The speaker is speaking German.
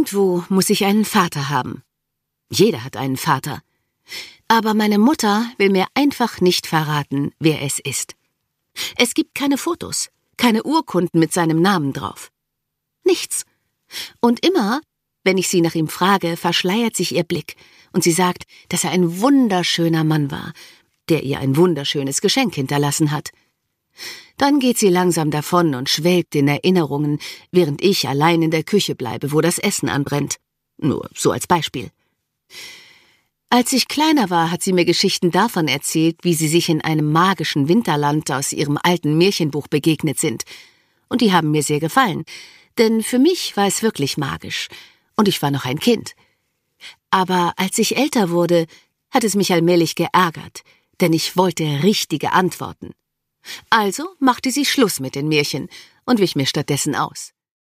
Irgendwo muss ich einen Vater haben. Jeder hat einen Vater. Aber meine Mutter will mir einfach nicht verraten, wer es ist. Es gibt keine Fotos, keine Urkunden mit seinem Namen drauf. Nichts. Und immer, wenn ich sie nach ihm frage, verschleiert sich ihr Blick und sie sagt, dass er ein wunderschöner Mann war, der ihr ein wunderschönes Geschenk hinterlassen hat. Dann geht sie langsam davon und schwelgt in Erinnerungen, während ich allein in der Küche bleibe, wo das Essen anbrennt. Nur so als Beispiel. Als ich kleiner war, hat sie mir Geschichten davon erzählt, wie sie sich in einem magischen Winterland aus ihrem alten Märchenbuch begegnet sind. Und die haben mir sehr gefallen, denn für mich war es wirklich magisch. Und ich war noch ein Kind. Aber als ich älter wurde, hat es mich allmählich geärgert, denn ich wollte richtige Antworten. Also machte sie Schluss mit den Märchen und wich mir stattdessen aus.